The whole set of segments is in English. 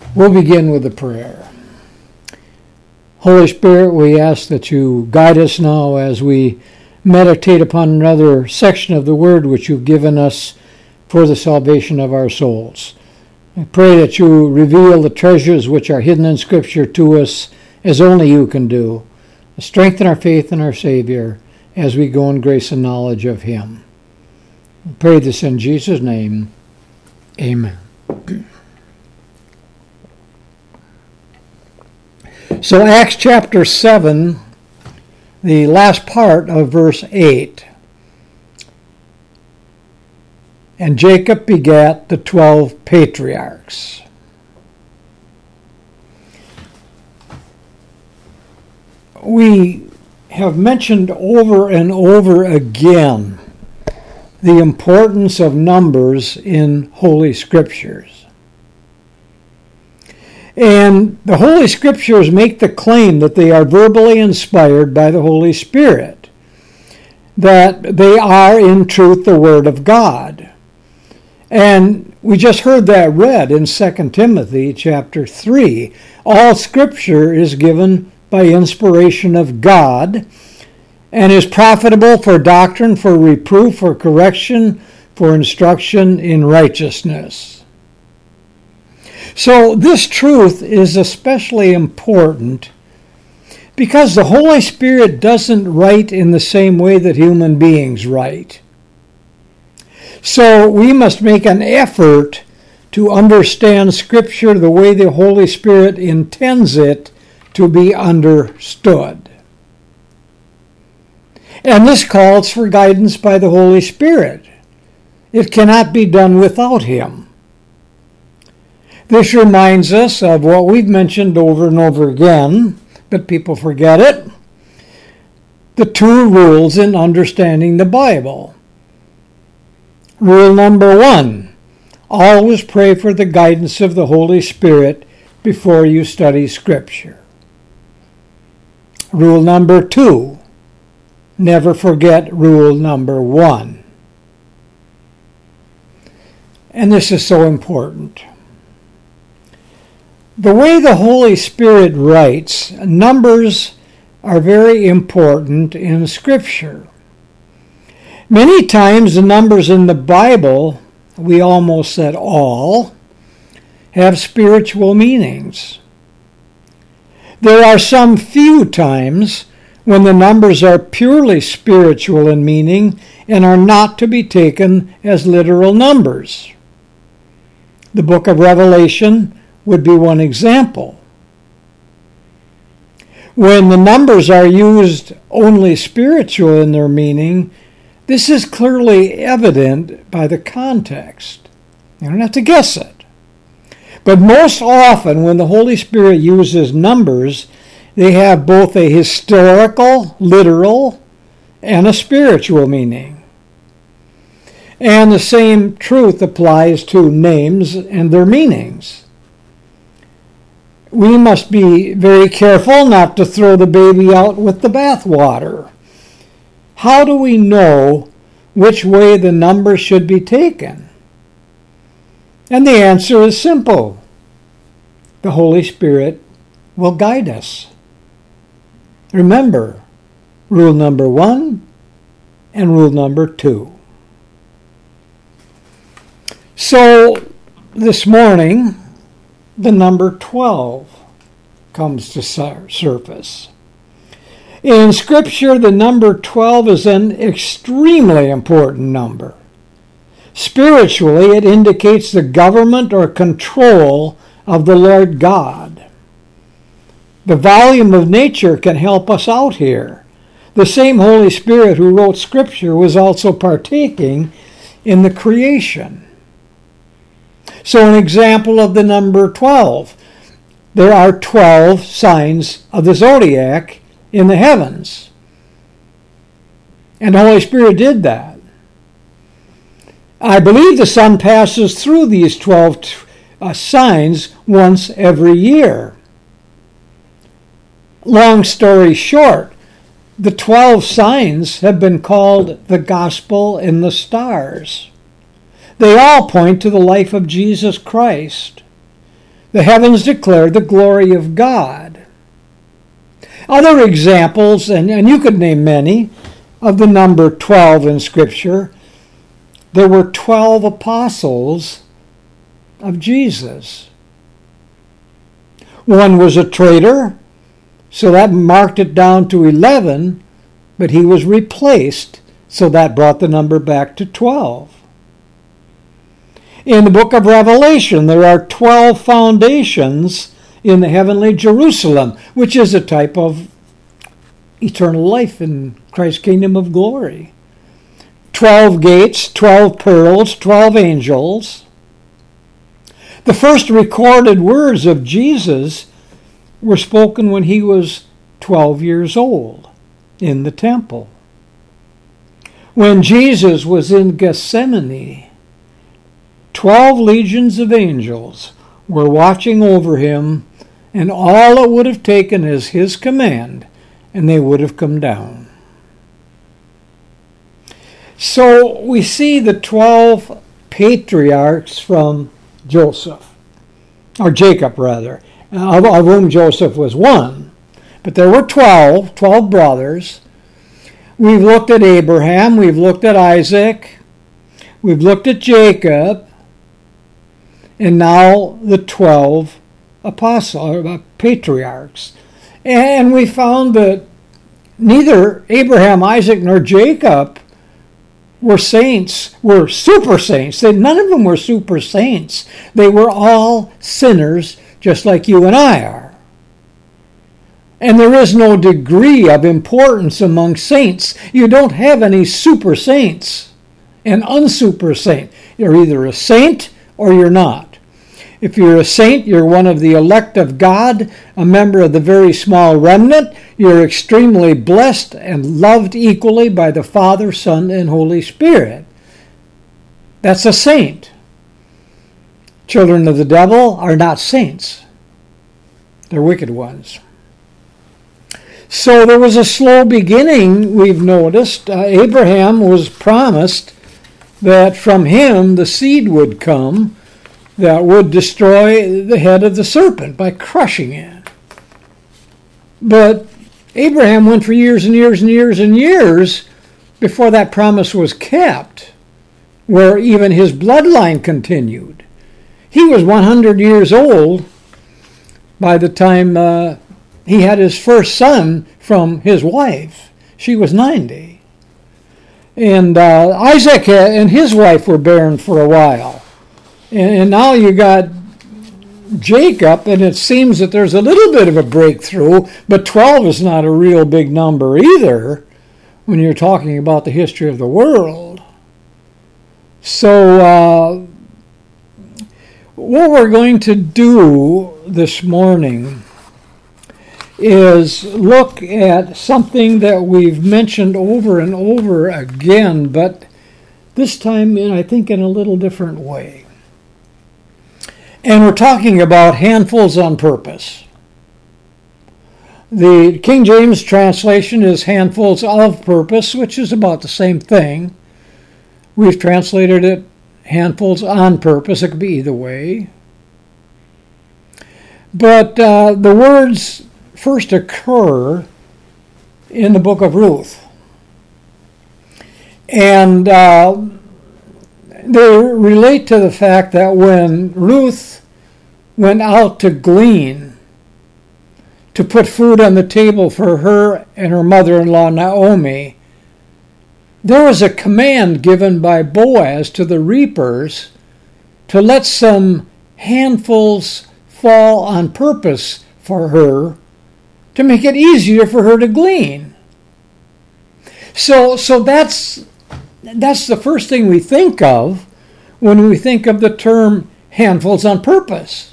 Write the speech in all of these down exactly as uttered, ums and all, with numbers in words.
We'll begin with a prayer. Holy Spirit, we ask that you guide us now as we meditate upon another section of the Word which you've given us for the salvation of our souls. I pray that you reveal the treasures which are hidden in Scripture to us as only you can do. Strengthen our faith in our Savior as we go in grace and knowledge of him. I pray this in Jesus' name. Amen. So Acts chapter seven, the last part of verse eight. And Jacob begat the twelve patriarchs. We have mentioned over and over again the importance of numbers in Holy Scriptures. And the Holy Scriptures make the claim that they are verbally inspired by the Holy Spirit, that they are in truth the Word of God. And we just heard that read in Second Timothy chapter three. All Scripture is given by inspiration of God and is profitable for doctrine, for reproof, for correction, for instruction in righteousness. So this truth is especially important because the Holy Spirit doesn't write in the same way that human beings write. So we must make an effort to understand Scripture the way the Holy Spirit intends it to be understood. And this calls for guidance by the Holy Spirit. It cannot be done without him. This reminds us of what we've mentioned over and over again, but people forget it. The two rules in understanding the Bible. Rule number one, always pray for the guidance of the Holy Spirit before you study Scripture. Rule number two, never forget rule number one. And this is so important. The way the Holy Spirit writes, numbers are very important in Scripture. Many times the numbers in the Bible, we almost said all, have spiritual meanings. There are some few times when the numbers are purely spiritual in meaning and are not to be taken as literal numbers. The book of Revelation would be one example. When the numbers are used only spiritual in their meaning, this is clearly evident by the context. You don't have to guess it. But most often when the Holy Spirit uses numbers, they have both a historical, literal, and a spiritual meaning. And the same truth applies to names and their meanings. We must be very careful not to throw the baby out with the bathwater. How do we know which way the numbers should be taken? And the answer is simple. The Holy Spirit will guide us. Remember, rule number one and rule number two. So, this morning, the number twelve comes to sur- surface. In Scripture, the number twelve is an extremely important number. Spiritually, it indicates the government or control of the Lord God. The volume of nature can help us out here. The same Holy Spirit who wrote Scripture was also partaking in the creation. So an example of the number twelve. There are twelve signs of the zodiac in the heavens. And the Holy Spirit did that. I believe the sun passes through these twelve uh, signs once every year. Long story short, the twelve signs have been called the gospel in the stars. They all point to the life of Jesus Christ. The heavens declare the glory of God. Other examples, and, and you could name many, of the number twelve in Scripture. There were twelve apostles of Jesus. One was a traitor, so that marked it down to eleven, but he was replaced, so that brought the number back to twelve. In the book of Revelation, there are twelve foundations in the heavenly Jerusalem, which is a type of eternal life in Christ's kingdom of glory. Twelve gates, twelve pearls, twelve angels. The first recorded words of Jesus were spoken when he was twelve years old in the temple. When Jesus was in Gethsemane, twelve legions of angels were watching over him, and all it would have taken is his command, and they would have come down. So we see the twelve patriarchs from Joseph, or Jacob rather, of, of whom Joseph was one. But there were twelve, twelve brothers. We've looked at Abraham, we've looked at Isaac, we've looked at Jacob, and now the twelve apostles, or patriarchs. And we found that neither Abraham, Isaac, nor Jacob were saints, were super saints. They, none of them were super saints. They were all sinners, just like you and I are. And there is no degree of importance among saints. You don't have any super saints and unsuper saint. You're either a saint or you're not. If you're a saint, you're one of the elect of God, a member of the very small remnant. You're extremely blessed and loved equally by the Father, Son, and Holy Spirit. That's a saint. Children of the devil are not saints. They're wicked ones. So there was a slow beginning, we've noticed. Uh, Abraham was promised that from him the seed would come that would destroy the head of the serpent by crushing it. But Abraham went for years and years and years and years before that promise was kept, where even his bloodline continued. He was one hundred years old by the time uh, he had his first son from his wife. She was ninety. And uh, Isaac and his wife were barren for a while. And now you got Jacob, and it seems that there's a little bit of a breakthrough, but twelve is not a real big number either when you're talking about the history of the world. So uh, what we're going to do this morning is look at something that we've mentioned over and over again, but this time, in, I think, in a little different way. And we're talking about handfuls on purpose. The King James translation is handfuls of purpose, which is about the same thing. We've translated it handfuls on purpose. It could be either way. But uh, the words first occur in the book of Ruth. And uh, they relate to the fact that when Ruth went out to glean, to put food on the table for her and her mother-in-law Naomi, there was a command given by Boaz to the reapers to let some handfuls fall on purpose for her to make it easier for her to glean. So, so that's That's the first thing we think of when we think of the term handfuls on purpose.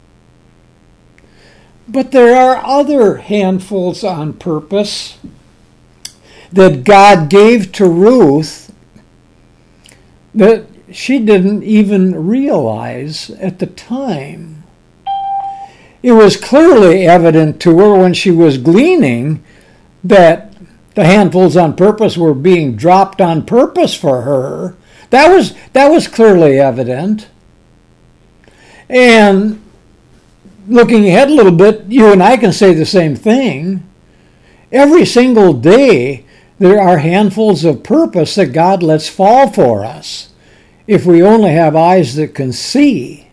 But there are other handfuls on purpose that God gave to Ruth that she didn't even realize at the time. It was clearly evident to her when she was gleaning that the handfuls on purpose were being dropped on purpose for her. That was that was clearly evident. And looking ahead a little bit, you and I can say the same thing. Every single day, there are handfuls of purpose that God lets fall for us, if we only have eyes that can see.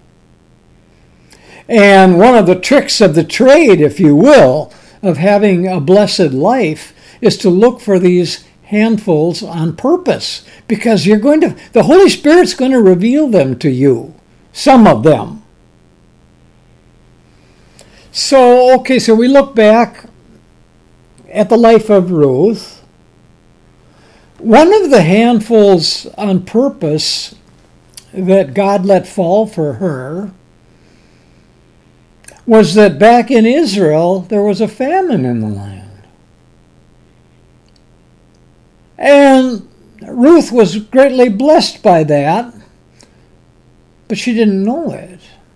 And one of the tricks of the trade, if you will, of having a blessed life is to look for these handfuls on purpose, because you're going to, the Holy Spirit's going to reveal them to you, some of them. So, okay, so we look back at the life of Ruth. One of the handfuls on purpose that God let fall for her was that back in Israel there was a famine in the land. And Ruth was greatly blessed by that, but she didn't know it.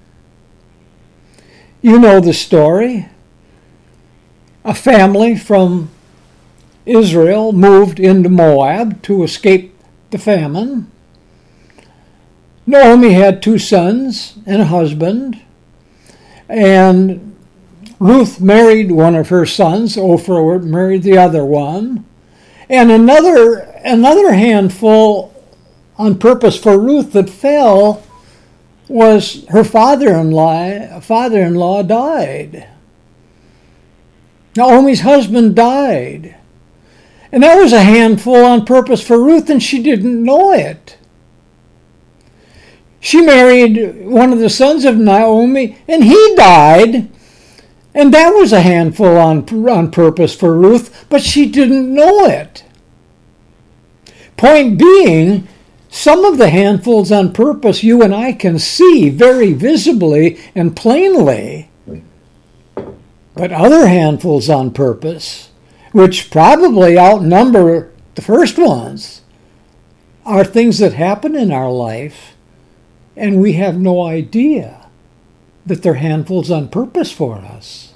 You know the story. A family from Israel moved into Moab to escape the famine. Naomi had two sons and a husband, and Ruth married one of her sons. Oprah married the other one. And another another handful on purpose for Ruth that fell was her father-in-law. Father-in-law died. Naomi's husband died. And that was a handful on purpose for Ruth, and she didn't know it. She married one of the sons of Naomi, and he died. And that was a handful on, on purpose for Ruth, but she didn't know it. Point being, some of the handfuls on purpose you and I can see very visibly and plainly, but other handfuls on purpose, which probably outnumber the first ones, are things that happen in our life, and we have no idea that they're handfuls on purpose for us.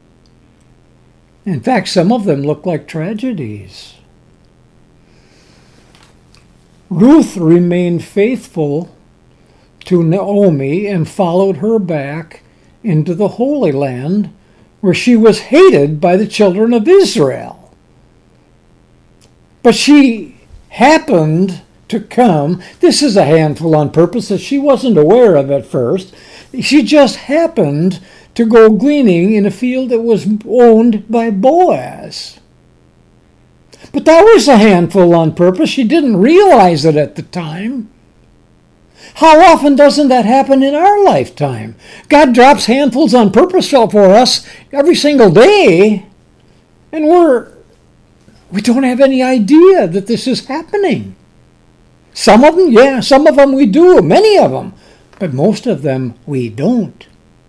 In fact, some of them look like tragedies. Ruth remained faithful to Naomi and followed her back into the Holy Land, where she was hated by the children of Israel. But she happened to come, this is a handful on purpose that she wasn't aware of at first. She just happened to go gleaning in a field that was owned by Boaz. But that was a handful on purpose. She didn't realize it at the time. How often doesn't that happen in our lifetime? God drops handfuls on purpose for us every single day, and we're we don't have any idea that this is happening. Some of them, yeah, some of them we do, many of them, but most of them we don't.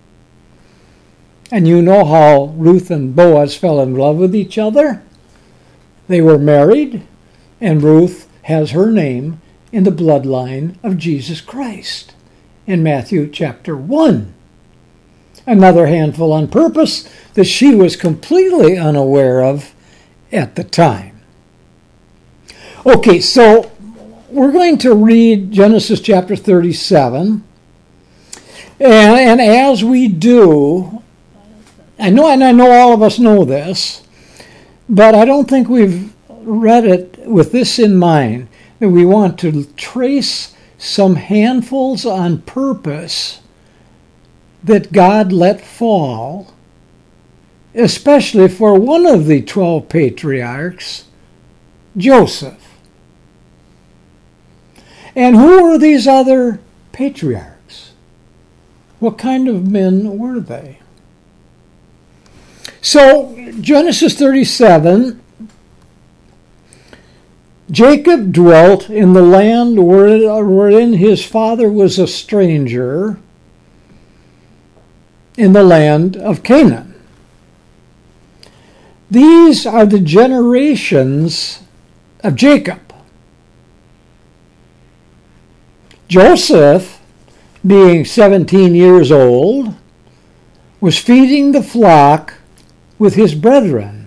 And you know how Ruth and Boaz fell in love with each other? They were married, and Ruth has her name in the bloodline of Jesus Christ in Matthew chapter one. Another handful on purpose that she was completely unaware of at the time. Okay, so we're going to read Genesis chapter thirty-seven. And, and as we do, I know, and I know all of us know this, but I don't think we've read it with this in mind, that we want to trace some handfuls on purpose that God let fall, especially for one of the twelve patriarchs, Joseph. And who were these other patriarchs? What kind of men were they? So, Genesis thirty-seven, Jacob dwelt in the land wherein his father was a stranger, in the land of Canaan. These are the generations of Jacob. Joseph, being seventeen years old, was feeding the flock with his brethren.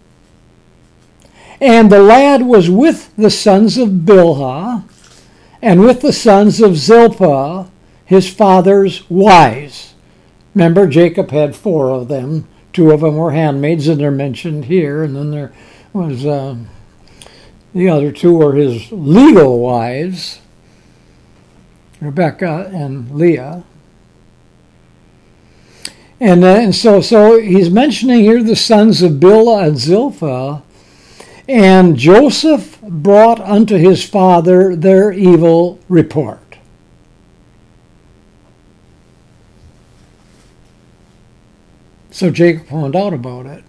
And the lad was with the sons of Bilhah, and with the sons of Zilpah, his father's wives. Remember, Jacob had four of them. Two of them were handmaids, and they're mentioned here. And then there was uh, the other two were his legal wives, Rebecca and Leah. And, uh, and so, so he's mentioning here the sons of Bilhah and Zilpah. And Joseph brought unto his father their evil report. So Jacob found out about it.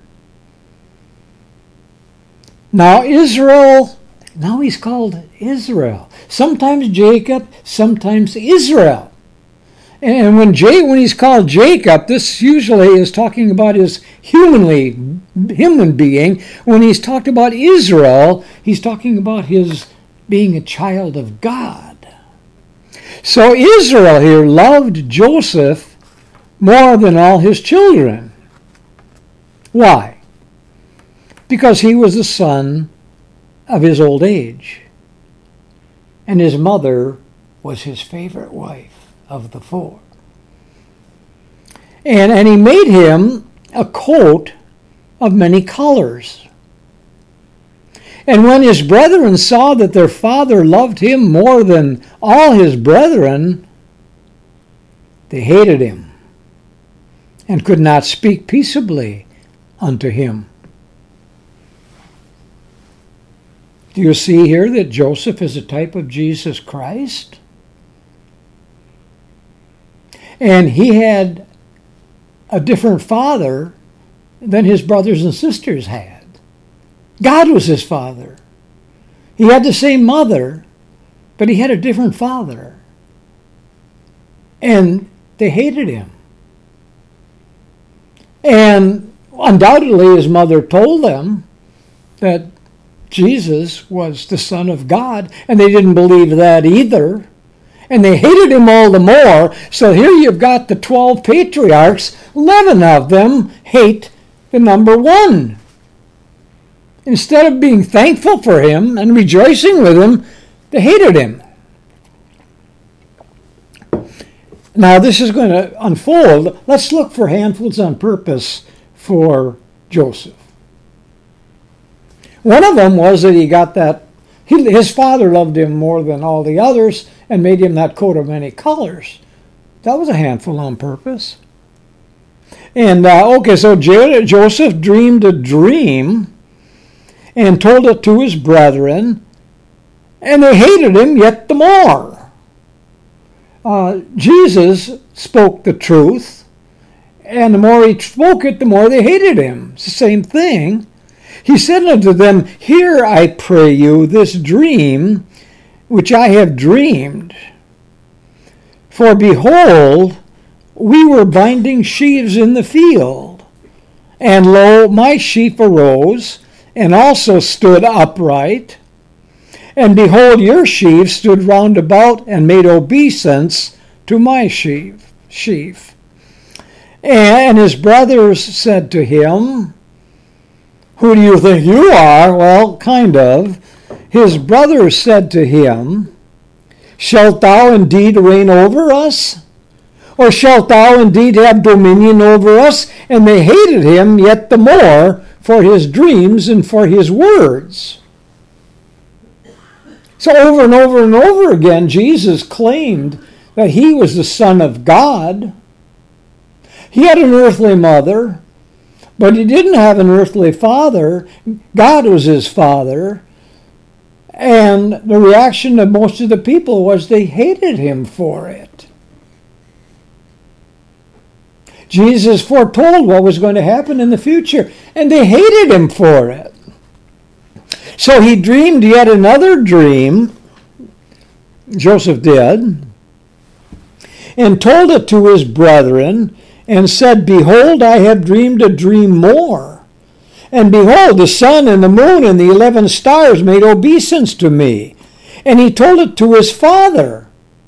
Now Israel, now he's called Israel. Sometimes Jacob, sometimes Israel. And when Jay, when he's called Jacob, this usually is talking about his humanly, human being. When he's talked about Israel, he's talking about his being a child of God. So Israel here loved Joseph more than all his children. Why? Because he was the son of his old age. And his mother was his favorite wife of the four. And, and he made him a coat of many colors. And when his brethren saw that their father loved him more than all his brethren, they hated him and could not speak peaceably unto him. Do you see here that Joseph is a type of Jesus Christ? And he had a different father than his brothers and sisters had. God was his father. He had the same mother, but he had a different father. And they hated him. And undoubtedly his mother told them that Jesus was the Son of God, and they didn't believe that either. And they hated him all the more. So here you've got the twelve patriarchs, eleven of them hate the number one. Instead of being thankful for him and rejoicing with him, they hated him. Now this is going to unfold. Let's look for handfuls on purpose for Joseph. One of them was that he got that, he, his father loved him more than all the others and made him that coat of many colors. That was a handful on purpose. And, uh, okay, so J- Joseph dreamed a dream and told it to his brethren, and they hated him yet the more. Uh, Jesus spoke the truth, and the more he spoke it, the more they hated him. It's the same thing. He said unto them, Hear, I pray you, this dream which I have dreamed. For behold, we were binding sheaves in the field, and lo, my sheaf arose, and also stood upright. And behold, your sheaves stood round about, and made obeisance to my sheaf. sheaf. And his brothers said to him, Who do you think you are? Well, kind of. His brothers said to him, Shalt thou indeed reign over us? Or shalt thou indeed have dominion over us? And they hated him yet the more for his dreams and for his words. So over and over and over again, Jesus claimed that he was the Son of God. He had an earthly mother, but he didn't have an earthly father. God was his father. And the reaction of most of the people was they hated him for it. Jesus foretold what was going to happen in the future, and they hated him for it. So he dreamed yet another dream, Joseph did, and told it to his brethren, and said, Behold, I have dreamed a dream more. And behold, the sun and the moon and the eleven stars made obeisance to me. And he told it to his father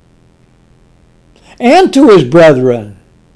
and to his brethren.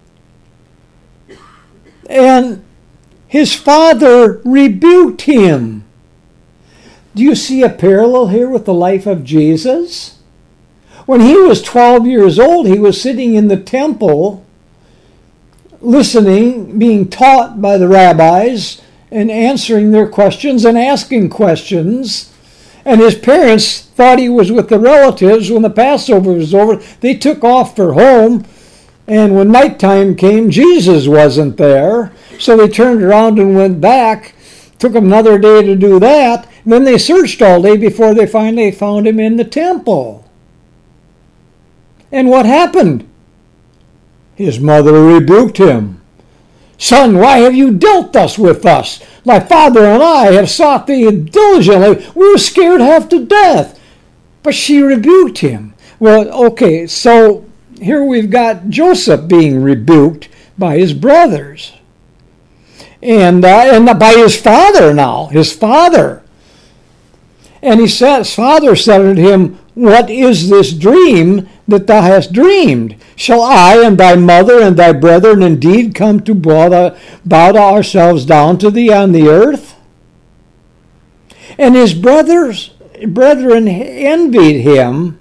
And his father rebuked him. Do you see a parallel here with the life of Jesus? When he was twelve years old, he was sitting in the temple listening, being taught by the rabbis, and answering their questions and asking questions. And his parents thought he was with the relatives. When the Passover was over, they took off for home. And when nighttime came, Jesus wasn't there. So they turned around and went back. Took them another day to do that. And then they searched all day before they finally found him in the temple. And what happened? His mother rebuked him. Son, why have you dealt thus with us? My father and I have sought thee diligently. We were scared half to death. But she rebuked him. Well, okay, so here we've got Joseph being rebuked by his brothers. And, uh, and by his father now, his father. And he said, his father said unto him, What is this dream that thou hast dreamed? Shall I and thy mother and thy brethren indeed come to bow, bow ourselves down to thee on the earth? And his brothers, brethren envied him.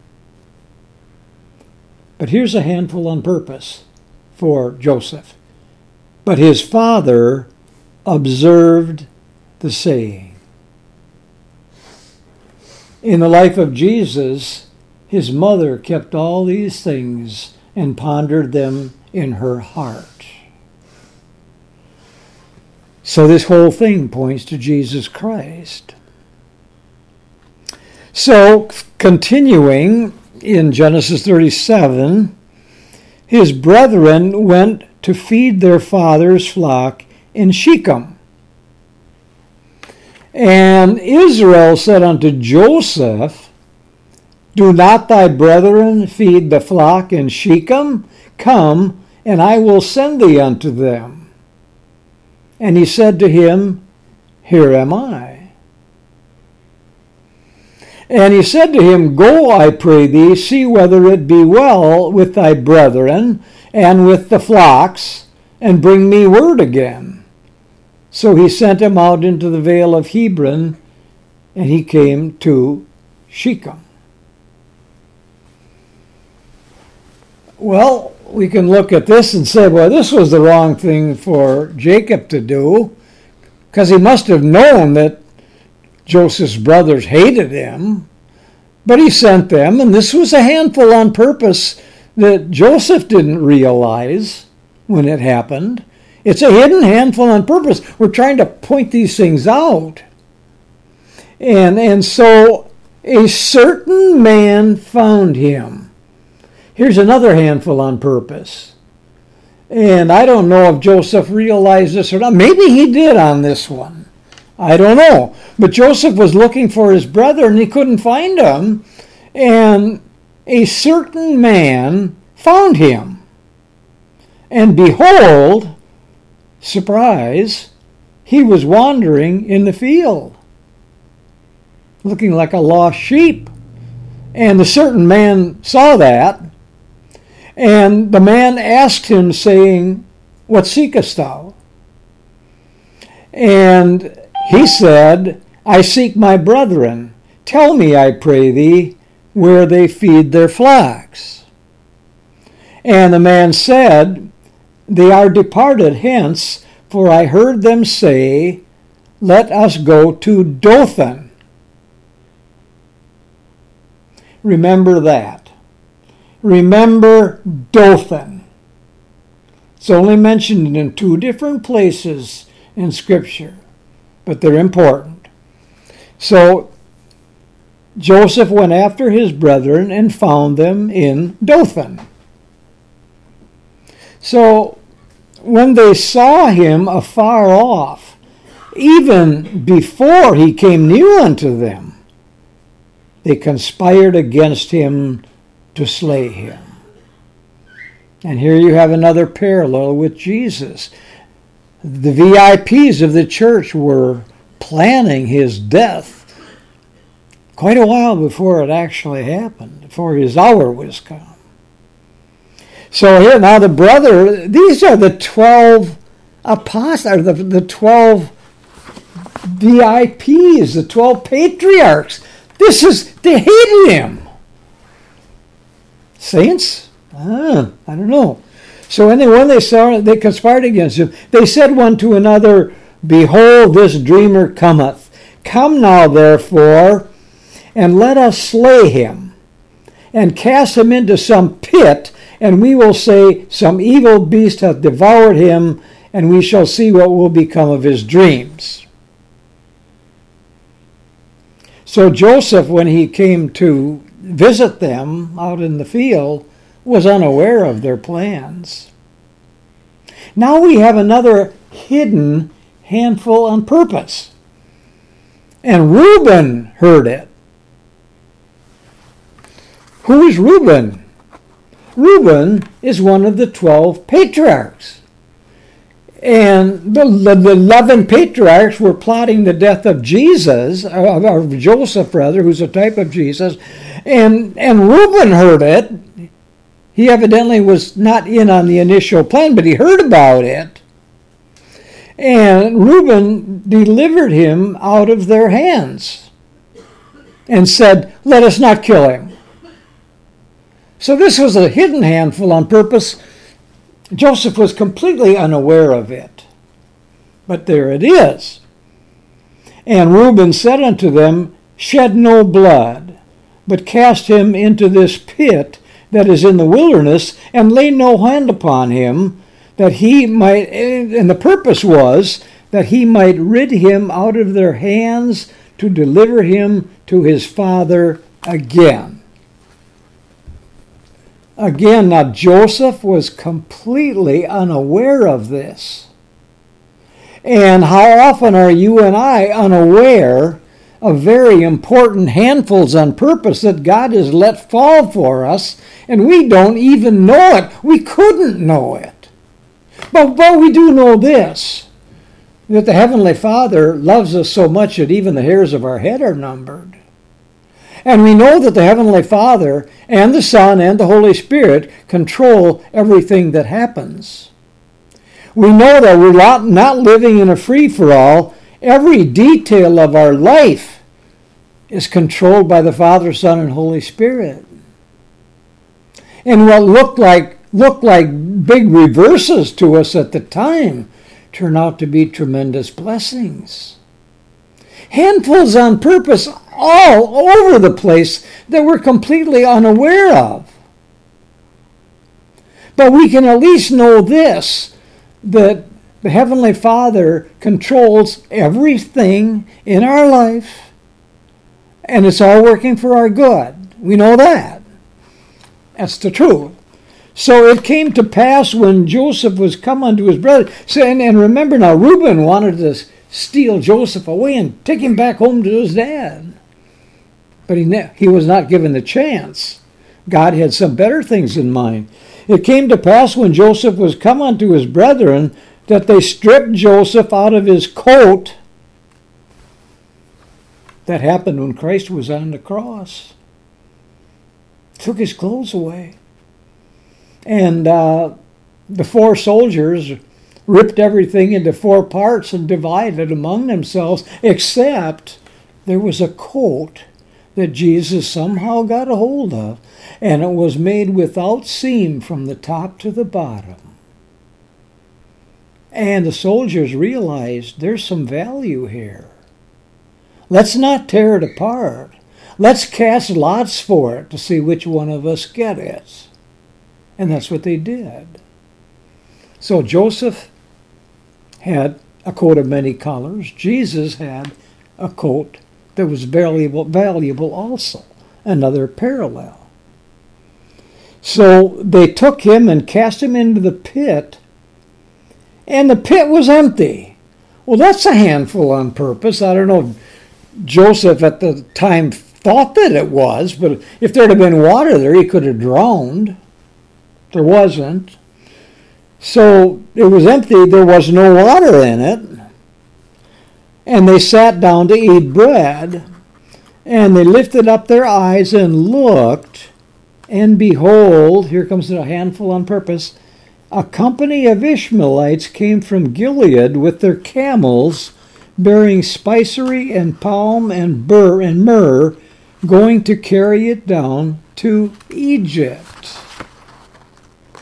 But here's a handful on purpose for Joseph. But his father observed the saying. In the life of Jesus, his mother kept all these things and pondered them in her heart. So this whole thing points to Jesus Christ. So, continuing in Genesis thirty-seven, his brethren went to feed their father's flock in Shechem. And Israel said unto Joseph, Do not thy brethren feed the flock in Shechem? Come, and I will send thee unto them. And he said to him, Here am I. And he said to him, Go, I pray thee, see whether it be well with thy brethren and with the flocks, and bring me word again. So he sent him out into the vale of Hebron, and he came to Shechem. Well, we can look at this and say, well, this was the wrong thing for Jacob to do, because he must have known that Joseph's brothers hated him. But he sent them, and this was a handful on purpose that Joseph didn't realize when it happened. It's a hidden handful on purpose. We're trying to point these things out. And, and so a certain man found him. Here's another handful on purpose. And I don't know if Joseph realized this or not. Maybe he did on this one. I don't know. But Joseph was looking for his brother and he couldn't find him. And a certain man found him. And behold, surprise, he was wandering in the field, looking like a lost sheep. And the certain man saw that. And the man asked him, saying, What seekest thou? And he said, I seek my brethren. Tell me, I pray thee, where they feed their flocks. And the man said, They are departed hence, for I heard them say, Let us go to Dothan. Remember that. Remember Dothan. It's only mentioned in two different places in Scripture, but they're important. So Joseph went after his brethren and found them in Dothan. So when they saw him afar off, even before he came near unto them, they conspired against him to slay him. And here you have another parallel with Jesus. The V I Ps of the church were planning his death quite a while before it actually happened, before his hour was come. So here now the brother, these are the twelve apostles, the, the twelve V I Ps, the twelve patriarchs. This is, they hated him. Saints? Ah, I don't know. So when they, when they saw they conspired against him, they said one to another, Behold, this dreamer cometh. Come now, therefore, and let us slay him, and cast him into some pit, and we will say, Some evil beast hath devoured him, and we shall see what will become of his dreams. So Joseph, when he came to visit them out in the field, was unaware of their plans. Now we have another hidden handful on purpose. And Reuben heard it. Who is Reuben? Reuben is one of the twelve patriarchs. And the, the eleven patriarchs were plotting the death of Jesus, or, or Joseph rather, who's a type of Jesus. And, and Reuben heard it. He evidently was not in on the initial plan, but he heard about it. And Reuben delivered him out of their hands and said, Let us not kill him. So this was a hidden handful on purpose. Joseph was completely unaware of it. But there it is. And Reuben said unto them, Shed no blood, but cast him into this pit that is in the wilderness, and lay no hand upon him, that he might, and the purpose was that he might rid him out of their hands to deliver him to his father again. Again, now Joseph was completely unaware of this. And how often are you and I unaware of very important handfuls on purpose that God has let fall for us, and we don't even know it. We couldn't know it. But, but we do know this, that the Heavenly Father loves us so much that even the hairs of our head are numbered. And we know that the Heavenly Father and the Son and the Holy Spirit control everything that happens. We know that we're not, not living in a free-for-all. Every detail of our life is controlled by the Father, Son, and Holy Spirit. And what looked like looked like big reverses to us at the time turn out to be tremendous blessings. Handfuls on purpose all over the place that we're completely unaware of. But we can at least know this, that the Heavenly Father controls everything in our life, and it's all working for our good. We know that. That's the truth. So it came to pass when Joseph was come unto his brother, and, and remember now, Reuben wanted to steal Joseph away and take him back home to his dad. But he, he was not given the chance. God had some better things in mind. It came to pass when Joseph was come unto his brethren that they stripped Joseph out of his coat. That happened when Christ was on the cross. Took his clothes away. And uh, the four soldiers ripped everything into four parts and divided among themselves, except there was a coat that Jesus somehow got a hold of, and it was made without seam from the top to the bottom. And the soldiers realized there's some value here. Let's not tear it apart. Let's cast lots for it to see which one of us get it. And that's what they did. So Joseph had a coat of many colors. Jesus had a coat that was valuable, valuable also. Another parallel. So they took him and cast him into the pit, and the pit was empty. Well, that's a handful on purpose. I don't know if Joseph at the time thought that it was, but if there'd have been water there, he could have drowned. There wasn't. So it was empty. There was no water in it. And they sat down to eat bread. And they lifted up their eyes and looked. And behold, here comes a handful on purpose. A company of Ishmaelites came from Gilead with their camels, bearing spicery and palm and burr and myrrh, going to carry it down to Egypt.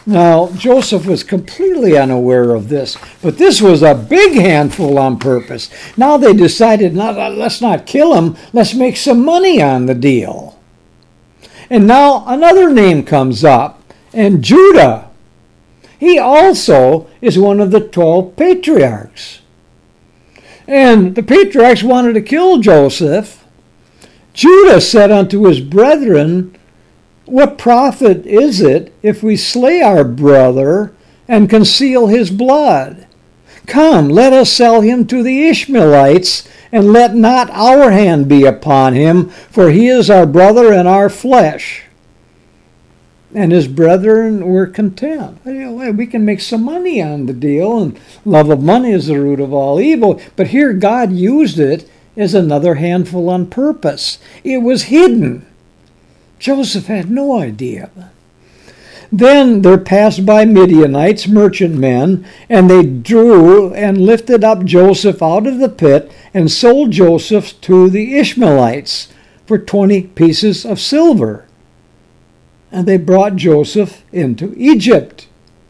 Now, Joseph was completely unaware of this, but this was a big handful on purpose. Now they decided, not, let's not kill him, let's make some money on the deal. And now another name comes up, and Judah. He also is one of the twelve patriarchs. And the patriarchs wanted to kill Joseph. Judah said unto his brethren, what profit is it if we slay our brother and conceal his blood? Come, let us sell him to the Ishmaelites, and let not our hand be upon him, for he is our brother and our flesh. And his brethren were content. We can make some money on the deal, and love of money is the root of all evil. But here God used it as another handful on purpose. It was hidden. Joseph had no idea. Then there passed by Midianites, merchantmen, and they drew and lifted up Joseph out of the pit and sold Joseph to the Ishmaelites for twenty pieces of silver. And they brought Joseph into Egypt.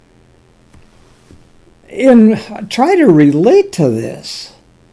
In try to relate to this.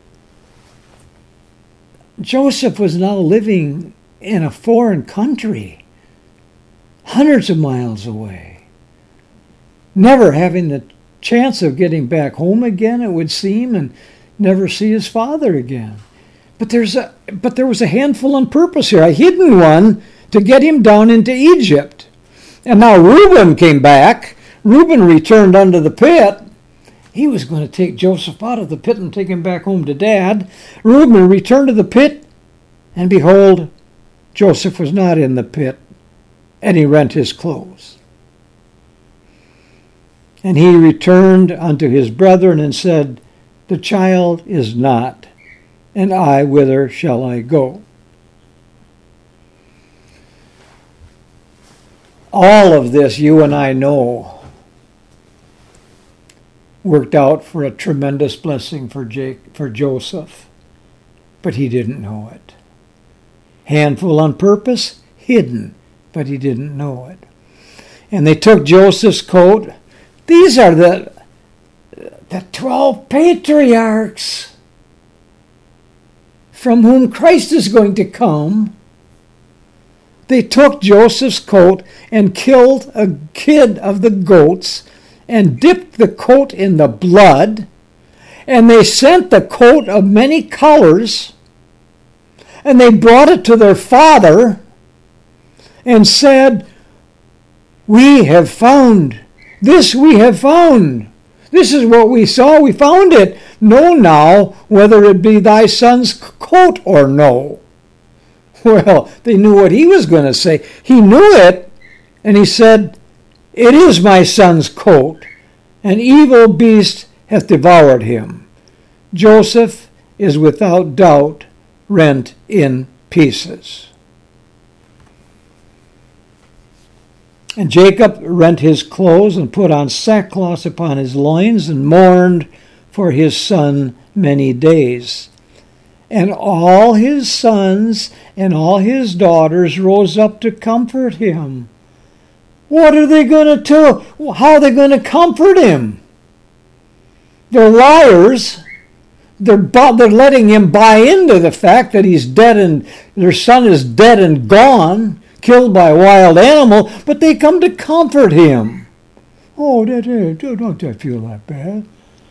Joseph was now living in a foreign country, hundreds of miles away, never having the chance of getting back home again, it would seem, and never see his father again. But there's a but there was a handful on purpose here, a hidden one to get him down into Egypt. And now Reuben came back. Reuben returned unto the pit. He was going to take Joseph out of the pit and take him back home to dad. Reuben returned to the pit, and behold, Joseph was not in the pit, and he rent his clothes. And he returned unto his brethren and said, the child is not, and I, whither shall I go? All of this, you and I know, worked out for a tremendous blessing for Jake, for Joseph, but he didn't know it. Handful on purpose, hidden, but he didn't know it. And they took Joseph's coat. These are the, the twelve patriarchs from whom Christ is going to come. They took Joseph's coat and killed a kid of the goats and dipped the coat in the blood, and they sent the coat of many colors, and they brought it to their father and said, we have found, this we have found. This is what we saw, we found it. Know now whether it be thy son's coat or no. Well, they knew what he was going to say. He knew it, and he said, it is my son's coat. An evil beast hath devoured him. Joseph is without doubt rent in pieces. And Jacob rent his clothes and put on sackcloth upon his loins and mourned for his son many days. And all his sons and all his daughters rose up to comfort him. What are they going to do? How are they going to comfort him? They're liars. They're, they're letting him buy into the fact that he's dead and their son is dead and gone, killed by a wild animal, but they come to comfort him. Oh, that, don't that feel that bad?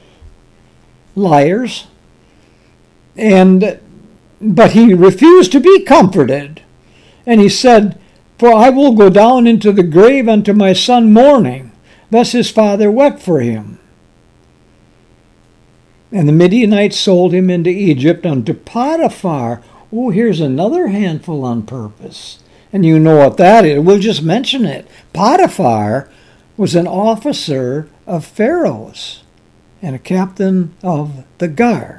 Liars. And but he refused to be comforted. And he said, for I will go down into the grave unto my son mourning. Thus his father wept for him. And the Midianites sold him into Egypt unto Potiphar. Oh, here's another handful on purpose. And you know what that is. We'll just mention it. Potiphar was an officer of Pharaoh's and a captain of the guard.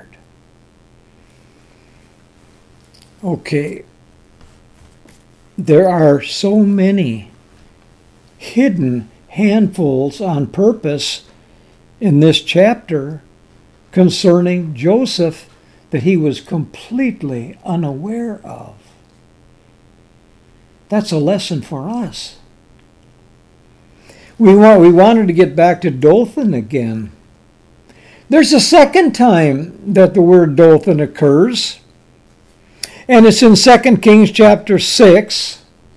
Okay, there are so many hidden handfuls on purpose in this chapter concerning Joseph that he was completely unaware of. That's a lesson for us. We want we wanted to get back to Dothan again. There's a second time that the word Dothan occurs, and it's in Second Kings chapter six.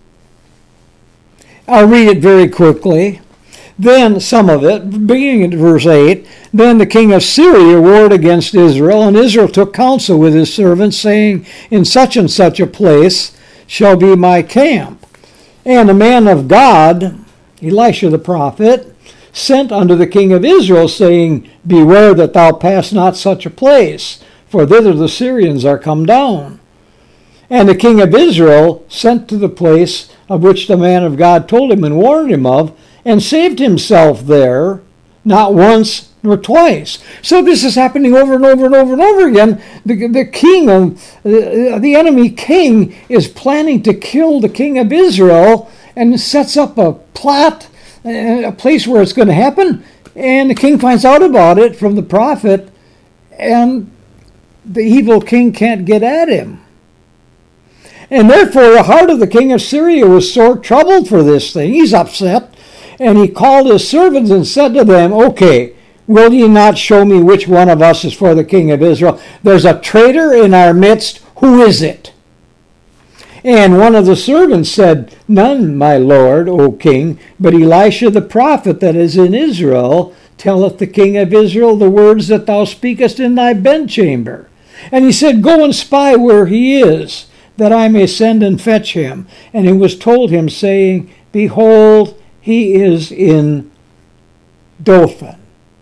I'll read it very quickly. Then, some of it, beginning at verse eight, then the king of Syria warred against Israel, and Israel took counsel with his servants, saying, in such and such a place shall be my camp. And a man of God, Elisha the prophet, sent unto the king of Israel, saying, beware that thou pass not such a place, for thither the Syrians are come down. And the king of Israel sent to the place of which the man of God told him and warned him of, and saved himself there, not once nor twice. So this is happening over and over and over and over again. The, the king of the, the enemy king is planning to kill the king of Israel, and sets up a plot, a place where it's going to happen. And the king finds out about it from the prophet, and the evil king can't get at him. And therefore the heart of the king of Syria was sore troubled for this thing. He's upset. And he called his servants and said to them, okay, will ye not show me which one of us is for the king of Israel? There's a traitor in our midst. Who is it? And one of the servants said, none, my lord, O king, but Elisha the prophet that is in Israel telleth the king of Israel the words that thou speakest in thy bedchamber. And he said, go and spy where he is, that I may send and fetch him. And it was told him, saying, behold, he is in Dothan.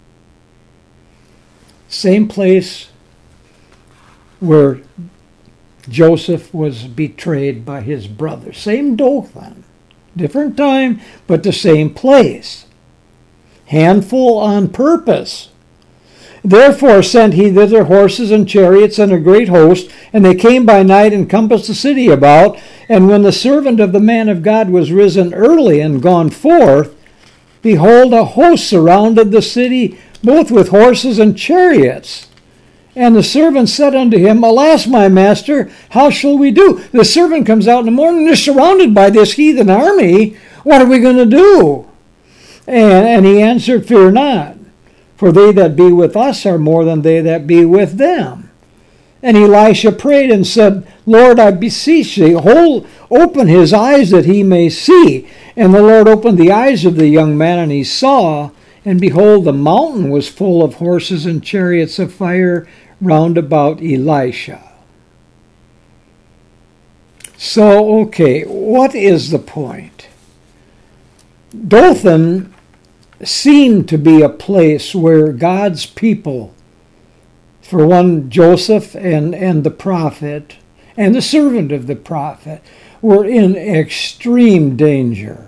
Same place where Joseph was betrayed by his brother. Same Dothan. Different time, but the same place. Handful on purpose. Therefore sent he thither horses and chariots and a great host, and they came by night and compassed the city about. And when the servant of the man of God was risen early and gone forth, behold, a host surrounded the city, both with horses and chariots. And the servant said unto him, alas, my master, how shall we do? The servant comes out in the morning, they're surrounded by this heathen army. What are we going to do? And, and he answered, fear not, for they that be with us are more than they that be with them. And Elisha prayed and said, Lord, I beseech thee, hold, open his eyes that he may see. And the Lord opened the eyes of the young man, and he saw, and behold, the mountain was full of horses and chariots of fire round about Elisha. So, okay, what is the point? Dothan seemed to be a place where God's people, for one, Joseph and, and the prophet, and the servant of the prophet, were in extreme danger.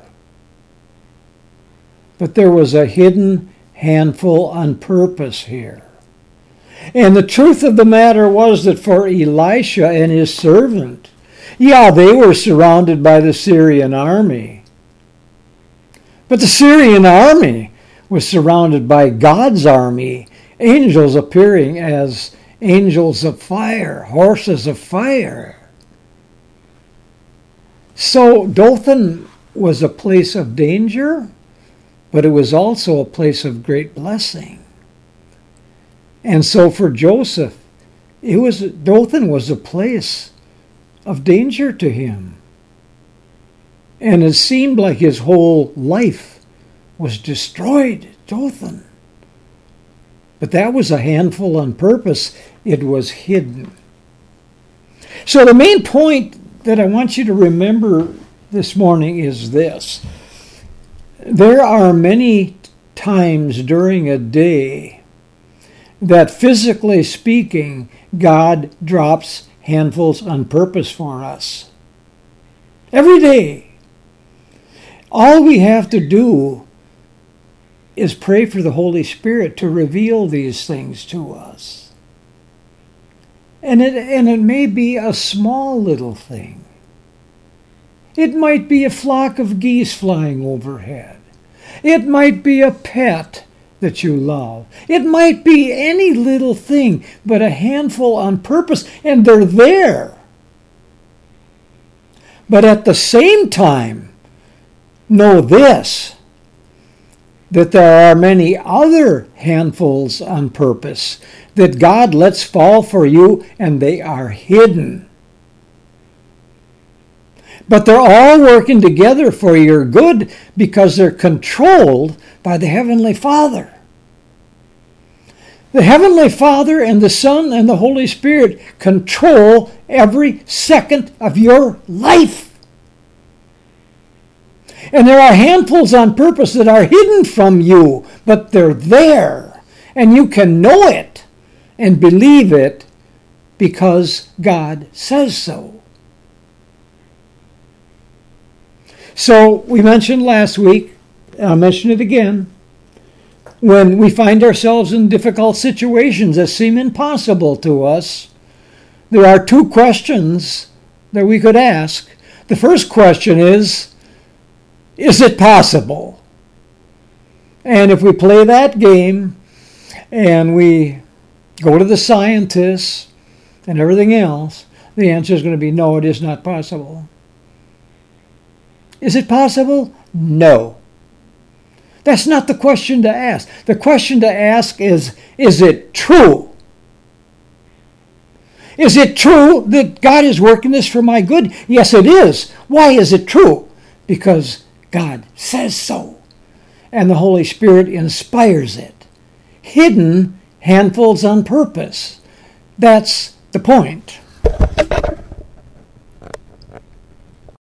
But there was a hidden handful on purpose here. And the truth of the matter was that for Elisha and his servant, yeah, they were surrounded by the Syrian army. But the Syrian army was surrounded by God's army, angels appearing as angels of fire, horses of fire. So Dothan was a place of danger, but it was also a place of great blessing. And so for Joseph, it was Dothan was a place of danger to him. And it seemed like his whole life was destroyed, Dothan. But that was a handful on purpose. It was hidden. So the main point that I want you to remember this morning is this. There are many times during a day that, physically speaking, God drops handfuls on purpose for us. Every day. All we have to do is pray for the Holy Spirit to reveal these things to us. And it, and it may be a small little thing. It might be a flock of geese flying overhead. It might be a pet that you love. It might be any little thing, but a handful on purpose, and they're there. But at the same time, know this. that there are many other handfuls on purpose that God lets fall for you, and they are hidden. But they're all working together for your good because they're controlled by the Heavenly Father. The Heavenly Father and the Son and the Holy Spirit control every second of your life. And there are handfuls on purpose that are hidden from you, but they're there. And you can know it and believe it because God says so. So we mentioned last week, and I'll mention it again, when we find ourselves in difficult situations that seem impossible to us, there are two questions that we could ask. The first question is, is it possible? And if we play that game and we go to the scientists and everything else, the answer is going to be no, it is not possible. Is it possible? No. That's not the question to ask. The question to ask is, is it true? Is it true that God is working this for my good? Yes, it is. Why is it true? Because God says so. And the Holy Spirit inspires it. Hidden handfuls on purpose. That's the point.